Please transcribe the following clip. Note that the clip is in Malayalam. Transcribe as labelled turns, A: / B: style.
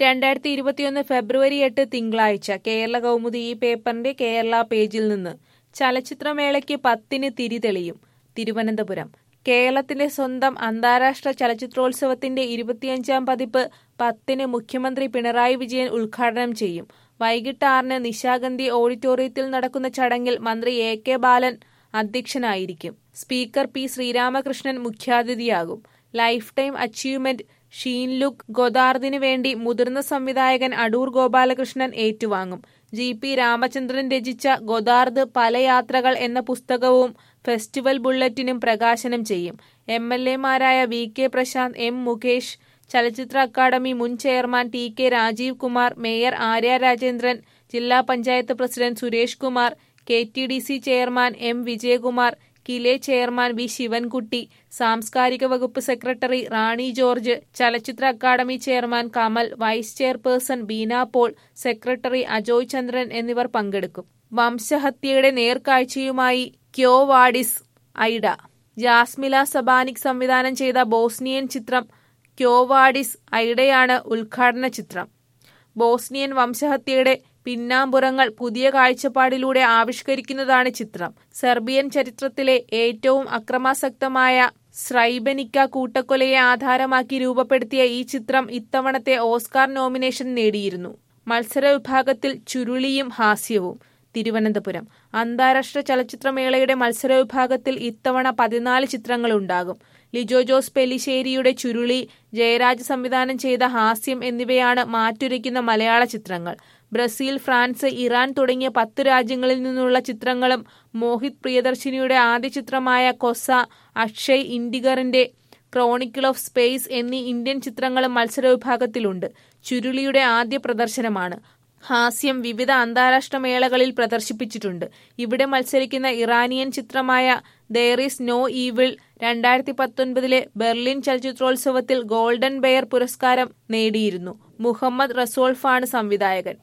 A: 2021 ഫെബ്രുവരി 8 തിങ്കളാഴ്ച കേരള കൗമുദി ഈ പേപ്പറിന്റെ കേരള പേജിൽ നിന്ന് ചലച്ചിത്രമേളയ്ക്ക് 10-ന് തിരി തെളിയും. തിരുവനന്തപുരം കേരളത്തിന്റെ സ്വന്തം അന്താരാഷ്ട്ര ചലച്ചിത്രോത്സവത്തിന്റെ 25ാം പതിപ്പ് 10-ന് മുഖ്യമന്ത്രി പിണറായി വിജയൻ ഉദ്ഘാടനം ചെയ്യും. വൈകിട്ട് 6-ന് നിശാഗന്ധി ഓഡിറ്റോറിയത്തിൽ നടക്കുന്ന ചടങ്ങിൽ മന്ത്രി AK ബാലൻ അധ്യക്ഷനായിരിക്കും. സ്പീക്കർ P ശ്രീരാമകൃഷ്ണൻ മുഖ്യാതിഥിയാകും. ലൈഫ് ടൈം അച്ചീവ്മെന്റ് ഷീൻലുക് ഗോദാർദിന് വേണ്ടി മുതിർന്ന സംവിധായകൻ അടൂർ ഗോപാലകൃഷ്ണൻ ഏറ്റുവാങ്ങും. GP രാമചന്ദ്രൻ രചിച്ച ഗോദാർദ് പല യാത്രകൾ എന്ന പുസ്തകവും ഫെസ്റ്റിവൽ ബുള്ളറ്റിനും പ്രകാശനം ചെയ്യും. MLA മാരായ VK പ്രശാന്ത്, M മുകേഷ്, ചലച്ചിത്ര അക്കാദമി മുൻ chairman TK Rajeev Kumar, mayor Arya Rajendran, ജില്ലാ panchayat president Suresh Kumar, KTDC chairman M Vijayakumar, KILA chairman V Sivankutty, സാംസ്കാരിക വകുപ്പ് സെക്രട്ടറി റാണി ജോർജ്, ചലച്ചിത്ര academy chairman Kamal, vice chairperson Beena Paul, secretary Ajoy Chandran എന്നിവർ പങ്കെടുക്കും. വംശഹത്യയുടെ നേർക്കാഴ്ചയുമായി ക്യോ വാഡിസ് ഐഡ. ജാസ്മില സബാനിക് സംവിധാനം ചെയ്ത ബോസ്നിയൻ ചിത്രം ക്യോ വാഡിസ് ഐഡയാണ് ഉദ്ഘാടന ചിത്രം. ബോസ്നിയൻ വംശഹത്യയുടെ പിന്നാമ്പുറങ്ങൾ പുതിയ കാഴ്ചപ്പാടിലൂടെ ആവിഷ്കരിക്കുന്നതാണ് ചിത്രം. സെർബിയൻ ചരിത്രത്തിലെ ഏറ്റവും അക്രമാസക്തമായ സ്രൈബനിക്ക കൂട്ടക്കൊലയെ ആധാരമാക്കി രൂപപ്പെടുത്തിയ ഈ ചിത്രം ഇത്തവണത്തെ ഓസ്കാർ നോമിനേഷൻ നേടിയിരുന്നു. മത്സര വിഭാഗത്തിൽ ചുരുളിയും ഹാസ്യവും. തിരുവനന്തപുരം അന്താരാഷ്ട്ര ചലച്ചിത്രമേളയുടെ മത്സര വിഭാഗത്തിൽ ഇത്തവണ 14 ചിത്രങ്ങളുണ്ടാകും. ലിജോ ജോസ് പെല്ലിശ്ശേരിയുടെ ചുരുളി, ജയരാജ് സംവിധാനം ചെയ്ത ഹാസ്യം എന്നിവയാണ് മാറ്റുരയ്ക്കുന്ന മലയാള ചിത്രങ്ങൾ. ബ്രസീൽ, ഫ്രാൻസ്, ഇറാൻ തുടങ്ങിയ 10 രാജ്യങ്ങളിൽ നിന്നുള്ള ചിത്രങ്ങളും മോഹിത് പ്രിയദർശിനിയുടെ ആദ്യ ചിത്രമായ കൊസ, അക്ഷയ് ഇൻഡിഗറിന്റെ ക്രോണിക്കിൾ ഓഫ് സ്പേസ് എന്നീ ഇന്ത്യൻ ചിത്രങ്ങളും മത്സര വിഭാഗത്തിലുണ്ട്. ചുരുളിയുടെ ആദ്യ പ്രദർശനമാണ്. ഹാസ്യം വിവിധ അന്താരാഷ്ട്ര മേളകളിൽ പ്രദർശിപ്പിച്ചിട്ടുണ്ട്. ഇവിടെ മത്സരിക്കുന്ന ഇറാനിയൻ ചിത്രമായ there is no evil 2019 Berlin ചലച്ചിത്രോത്സവത്തിൽ ഗോൾഡൻ ബെയർ പുരസ്കാരം നേടിയിരുന്നു. മുഹമ്മദ് റസോൾഫാണ് സംവിധായകൻ.